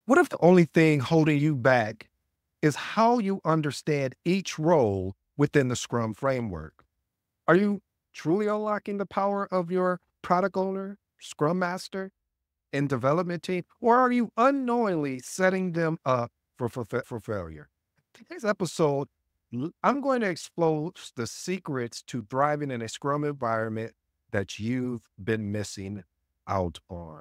What if the only thing holding you back is how you understand each role within the Scrum framework? Are you truly unlocking the power of your product owner, Scrum Master, and development team, or are you unknowingly setting them up for failure? Today's episode, I'm going to expose the secrets to thriving in a Scrum environment that you've been missing out on.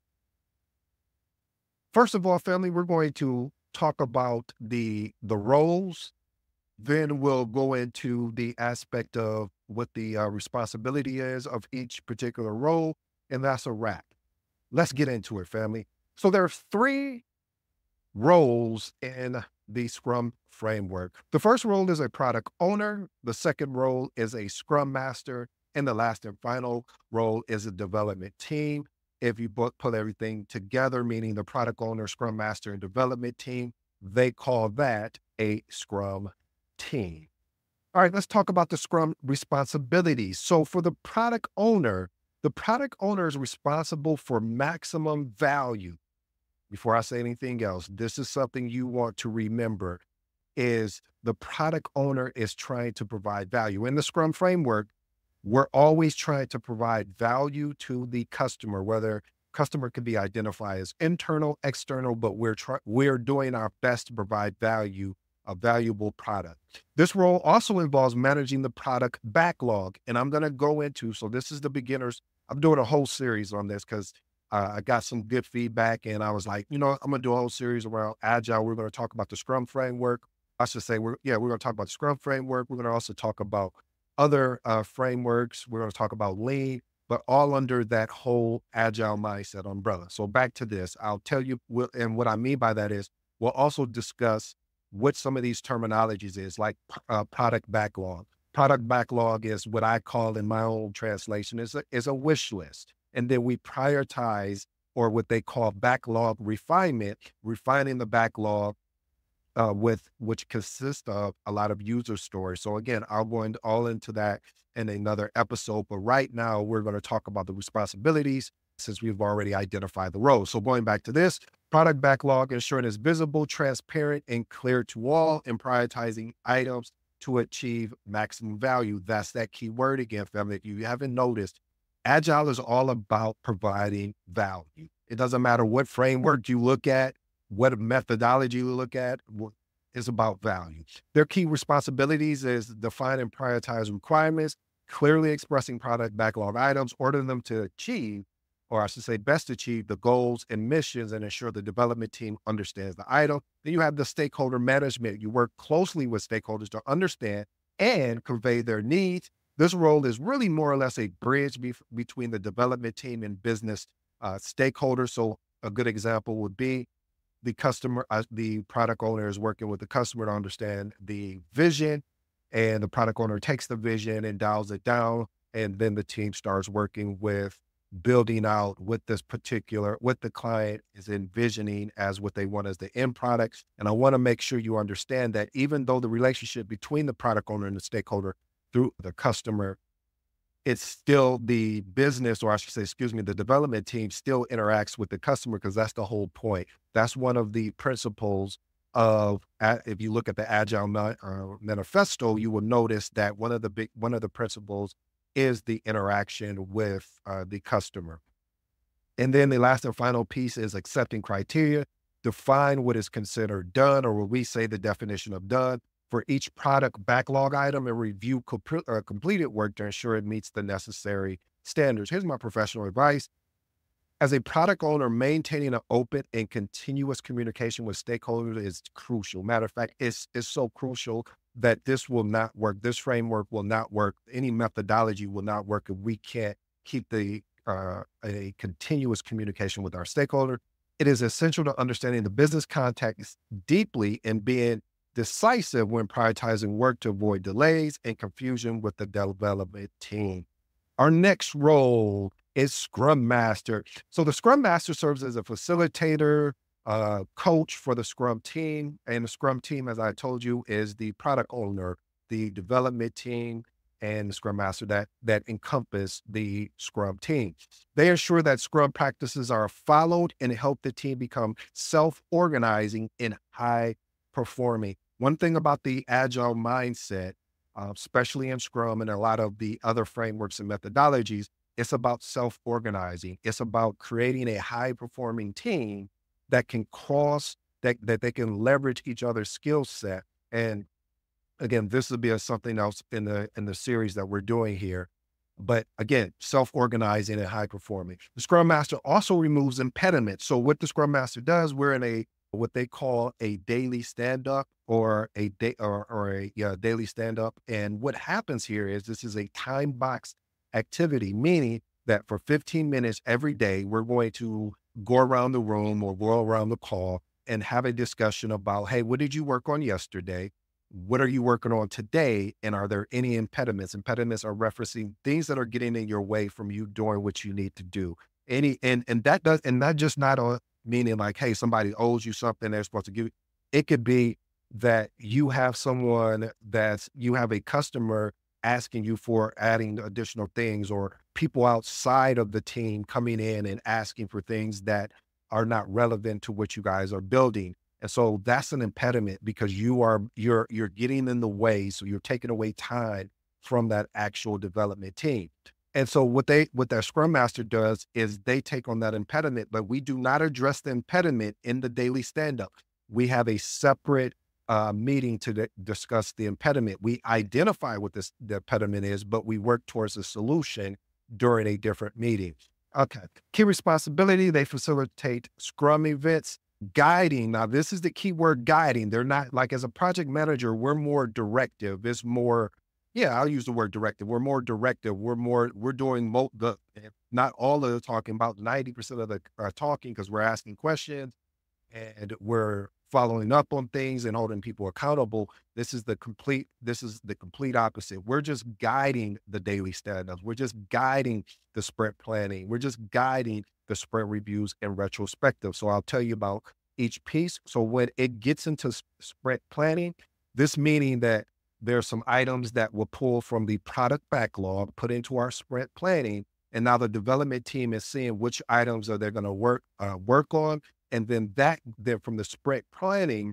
First of all, family, we're going to talk about the roles. Then we'll go into the aspect of what the responsibility is of each particular role, and that's a wrap. Let's get into it, family. So there are three roles in the Scrum framework. The first role is a product owner. The second role is a Scrum Master. And the last and final role is a development team. If you put everything together, meaning the product owner, Scrum Master, and development team, they call that a Scrum team. All right, let's talk about the Scrum responsibilities. So for the product owner is responsible for maximum value. Before I say anything else, this is something you want to remember is the product owner is trying to provide value. In the Scrum framework, we're always trying to provide value to the customer, whether customer can be identified as internal, external, but we're doing our best to provide value, a valuable product. This role also involves managing the product backlog. And I'm going to go into, so this is the beginners. I'm doing a whole series on this because I got some good feedback and I was like, I'm going to do a whole series around Agile. We're going to talk about the Scrum framework. I should say, we're going to talk about the Scrum framework. We're going to also talk about other frameworks. We're going to talk about Lean, but all under that whole Agile mindset umbrella. So back to this, I'll tell you, and what I mean by that is we'll also discuss what some of these terminologies is, like product backlog. Product backlog is what I call in my own translation is a wish list. And then we prioritize, or what they call backlog refinement, refining the backlog which consists of a lot of user stories. So again, I'll go all into that in another episode. But right now, we're going to talk about the responsibilities since we've already identified the roles. So going back to this, product backlog, ensuring it's visible, transparent, and clear to all, and prioritizing items to achieve maximum value. That's that key word again, family. If you haven't noticed, Agile is all about providing value. It doesn't matter what framework you look at, what methodology you look at, it's about value. Their key responsibilities is define and prioritize requirements, clearly expressing product backlog items, order them to achieve, or I should say best achieve the goals and missions and ensure the development team understands the item. Then you have the stakeholder management. You work closely with stakeholders to understand and convey their needs. This role is really more or less a bridge between the development team and business stakeholders. So a good example would be the customer, the product owner is working with the customer to understand the vision, and the product owner takes the vision and dials it down. And then the team starts working with building out what the client is envisioning as what they want as the end product. And I want to make sure you understand that even though the relationship between the product owner and the stakeholder through the customer, it's still the business, or I should say, the development team still interacts with the customer because that's the whole point. That's one of the principles of, if you look at the Agile manifesto, you will notice that one of the principles is the interaction with the customer. And then the last and final piece is accepting criteria, define what is considered done, or what we say the definition of done for each product backlog item, and review completed work to ensure it meets the necessary standards. Here's my professional advice. As a product owner, maintaining an open and continuous communication with stakeholders is crucial. Matter of fact, it's so crucial that this will not work. This framework will not work. Any methodology will not work if we can't keep a continuous communication with our stakeholder. It is essential to understanding the business context deeply and being decisive when prioritizing work to avoid delays and confusion with the development team. Our next role is Scrum Master. So the Scrum Master serves as a facilitator, coach for the Scrum team. And the Scrum team, as I told you, is the product owner, the development team, and the Scrum Master that encompass the Scrum team. They ensure that Scrum practices are followed and help the team become self-organizing and high performing. One thing about the Agile mindset, especially in Scrum and a lot of the other frameworks and methodologies, it's about self-organizing. It's about creating a high-performing team that can that they can leverage each other's skill set. And again, this will be something else in the series that we're doing here. But again, self-organizing and high performing. The Scrum Master also removes impediments. So what the Scrum Master does, we're in a what they call a daily stand-up or a day or a yeah, daily stand-up. And what happens here is this is a time box activity, meaning that for 15 minutes every day, we're going to go around the room or go around the call and have a discussion about, hey, what did you work on yesterday? What are you working on today? And are there any impediments? Impediments are referencing things that are getting in your way from you doing what you need to do. And that does, and not just not on meaning like, hey, somebody owes you something they're supposed to give you. It could be that you have you have a customer asking you for adding additional things, or people outside of the team coming in and asking for things that are not relevant to what you guys are building. And so that's an impediment because you're getting in the way. So you're taking away time from that actual development team. And so what their Scrum Master does is they take on that impediment, but we do not address the impediment in the daily stand-up. We have a separate meeting to discuss the impediment. We identify what the impediment is, but we work towards a solution during a different meeting. Okay. Key responsibility, they facilitate Scrum events. Guiding. Now, this is the key word, guiding. They're not like, as a project manager, we're more directive. It's more, yeah, I'll use the word directive. We're more directive. We're doing not all of the talking, about 90% of the talking, because we're asking questions and we're following up on things and holding people accountable. This is the complete opposite. We're just guiding the daily stand-ups. We're just guiding the sprint planning. We're just guiding the sprint reviews and retrospective. So I'll tell you about each piece. So when it gets into sprint planning, this meaning that there's some items that will pull from the product backlog, put into our sprint planning. And now the development team is seeing which items are they going to work on. And then from the sprint planning,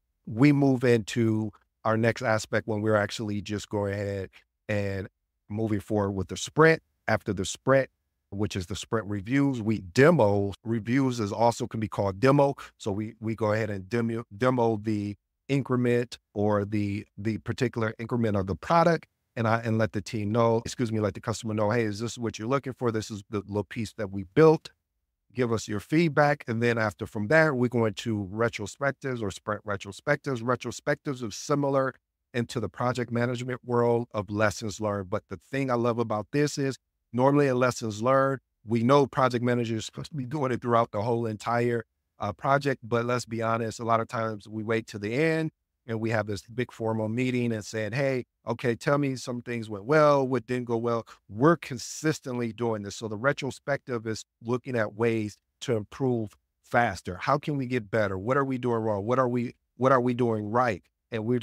we move into our next aspect when we're actually just going ahead and moving forward with the sprint. After the sprint, which is the sprint reviews, we demo. Reviews is also can be called demo. So we go ahead and demo the increment or the particular increment of the product, and let the team know, let the customer know, hey, is this what you're looking for? This is the little piece that we built. Give us your feedback. And then from there, we go into retrospectives or sprint retrospectives. Retrospectives are similar into the project management world of lessons learned. But the thing I love about this is normally in lessons learned, we know project managers are supposed to be doing it throughout the whole entire project. But let's be honest, a lot of times we wait to the end and we have this big formal meeting and saying, hey, okay, tell me some things went well, what didn't go well. We're consistently doing this. So the retrospective is looking at ways to improve faster. How can we get better? What are we doing wrong? What are we doing right? And we're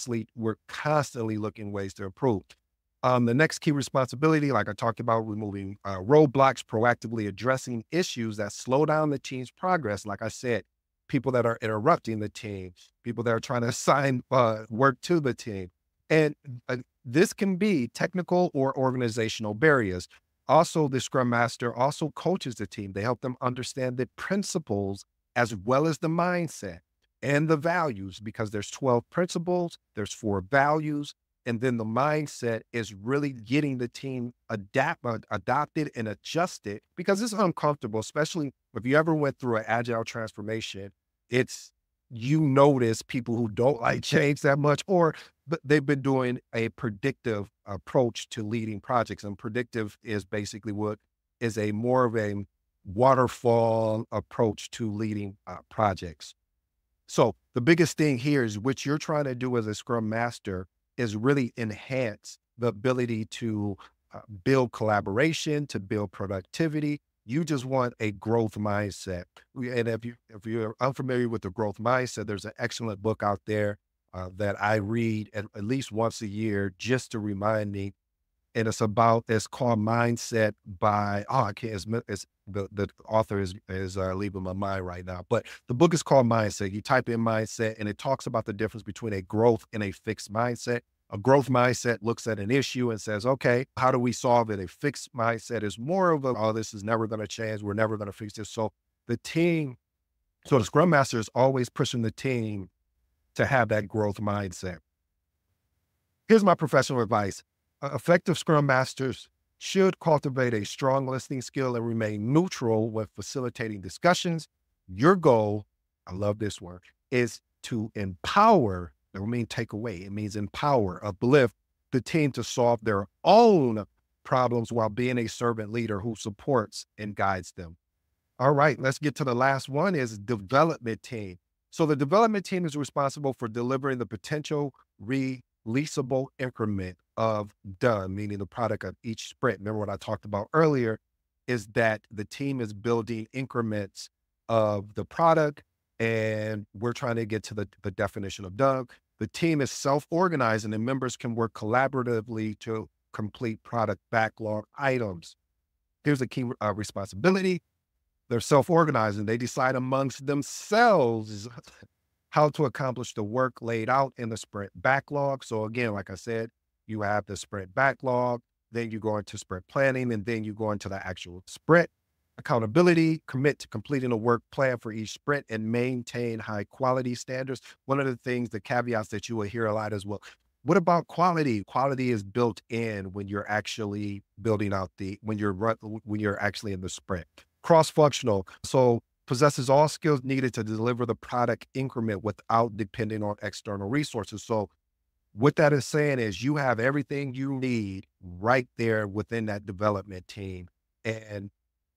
constantly looking ways to improve. The next key responsibility, like I talked about, removing roadblocks, proactively addressing issues that slow down the team's progress. Like I said, people that are interrupting the team, people that are trying to assign work to the team. And this can be technical or organizational barriers. Also, the Scrum Master also coaches the team. They help them understand the principles as well as the mindset and the values, because there's 12 principles, there's 4 values, and then the mindset is really getting the team adopted and adjusted, because it's uncomfortable, especially if you ever went through an agile transformation. You notice people who don't like change that much, but they've been doing a predictive approach to leading projects. And predictive is basically what is a more of a waterfall approach to leading projects. So the biggest thing here is what you're trying to do as a Scrum Master is really enhance the ability to build collaboration, to build productivity. You just want a growth mindset. And if you're unfamiliar with the growth mindset, there's an excellent book out there that I read at least once a year just to remind me and it's called Mindset by, oh, I can't, it's the author is leaving my mind right now, but the book is called Mindset. You type in mindset and it talks about the difference between a growth and a fixed mindset. A growth mindset looks at an issue and says, okay, how do we solve it? A fixed mindset is more of a, oh, this is never going to change. We're never going to fix this. So the team, so the Scrum Master is always pushing the team to have that growth mindset. Here's my professional advice. Effective Scrum Masters should cultivate a strong listening skill and remain neutral when facilitating discussions. Your goal, I love this word, is to empower, that will mean take away. It means empower, uplift the team to solve their own problems while being a servant leader who supports and guides them. All right, let's get to the last one is development team. So the development team is responsible for delivering the potential releasable increment of done, meaning the product of each sprint. Remember what I talked about earlier is that the team is building increments of the product and we're trying to get to the definition of done. The team is self-organizing and members can work collaboratively to complete product backlog items. Here's a key responsibility. They're self-organizing. They decide amongst themselves how to accomplish the work laid out in the sprint backlog. So again, like I said, you have the sprint backlog, then you go into sprint planning, and then you go into the actual sprint. Accountability, commit to completing a work plan for each sprint and maintain high quality standards. One of the things, the caveats that you will hear a lot as well. What about quality? Quality is built in when you're actually building out when you're actually in the sprint. Cross-functional, so possesses all skills needed to deliver the product increment without depending on external resources. So what that is saying is you have everything you need right there within that development team. And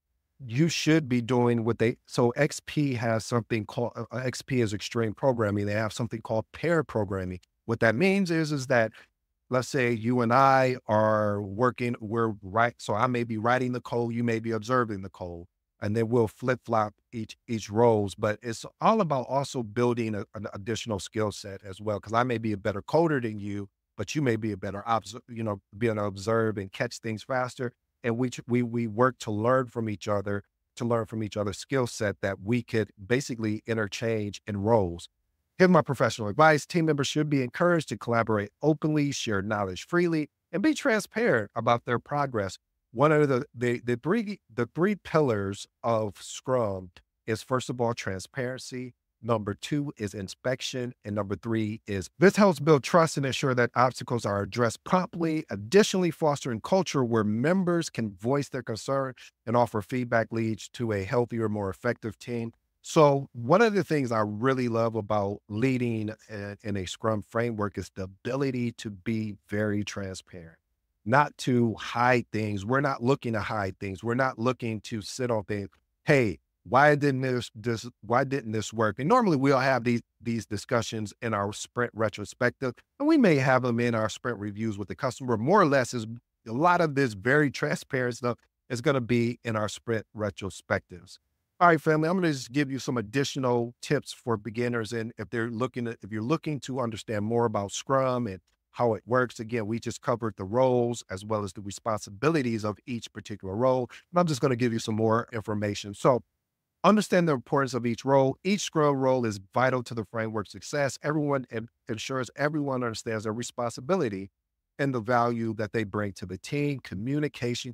you should be doing so XP has something called, XP is extreme programming. They have something called pair programming. What that means is that, let's say you and I are working, so I may be writing the code, you may be observing the code, and then we'll flip flop each roles, but it's all about also building an additional skill set as well. Cause I may be a better coder than you, but you may be a better, being able to observe and catch things faster. And we work to learn from each other, to learn from each other's skill set that we could basically interchange in roles. Here's my professional advice. Team members should be encouraged to collaborate openly, share knowledge freely, and be transparent about their progress. One of the three pillars of Scrum is, first of all, transparency. Number 2 is inspection. And number 3 is this helps build trust and ensure that obstacles are addressed promptly. Additionally, fostering culture where members can voice their concern and offer feedback leads to a healthier, more effective team. So one of the things I really love about leading in a Scrum framework is the ability to be very transparent, not to hide things. We're not looking to hide things. We're not looking to sit on things. Hey, why didn't this work? And normally we'll have these discussions in our sprint retrospective, and we may have them in our sprint reviews with the customer. More or less, is a lot of this very transparent stuff is going to be in our sprint retrospectives. All right, family, I'm going to just give you some additional tips for beginners. And if you're looking to understand more about Scrum and how it works, again, we just covered the roles as well as the responsibilities of each particular role. And I'm just going to give you some more information. So understand the importance of each role. Each Scrum role is vital to the framework's success. Everyone ensures everyone understands their responsibility and the value that they bring to the team. Communication.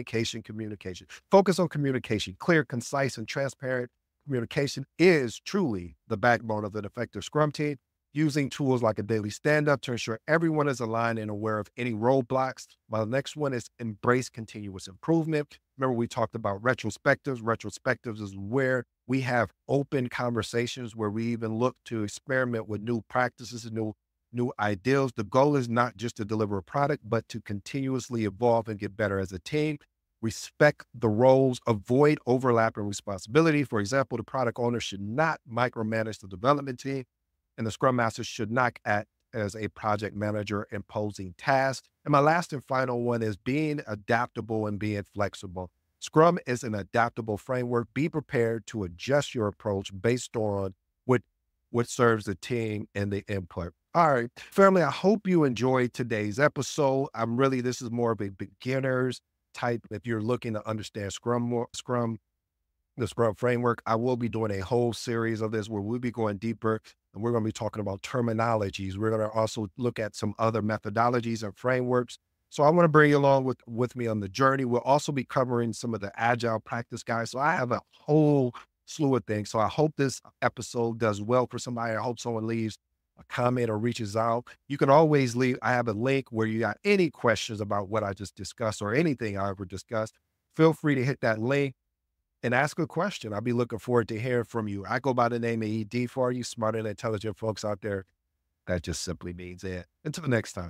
Focus on communication. Clear, concise, and transparent communication is truly the backbone of an effective Scrum team. Using tools like a daily stand-up to ensure everyone is aligned and aware of any roadblocks. My next one is embrace continuous improvement. Remember, we talked about retrospectives. Retrospectives is where we have open conversations, where we even look to experiment with new practices and new ideals. The goal is not just to deliver a product, but to continuously evolve and get better as a team. Respect the roles, avoid overlapping responsibility. For example, the product owner should not micromanage the development team, and the Scrum Master should not act as a project manager imposing tasks. And my last and final one is being adaptable and being flexible. Scrum is an adaptable framework. Be prepared to adjust your approach based on what serves the team and the input. All right, family, I hope you enjoyed today's episode. This is more of a beginner's type. If you're looking to understand the Scrum framework, I will be doing a whole series of this where we'll be going deeper and we're going to be talking about terminologies. We're going to also look at some other methodologies and frameworks. So I want to bring you along with me on the journey. We'll also be covering some of the agile practice guys. So I have a whole slew of things. So I hope this episode does well for somebody. I hope someone leaves a comment or reaches out. You can always leave. I have a link where you got any questions about what I just discussed or anything I ever discussed. Feel free to hit that link and ask a question. I'll be looking forward to hearing from you. I go by the name of ED for you, smart and intelligent folks out there. That just simply means it. Until next time.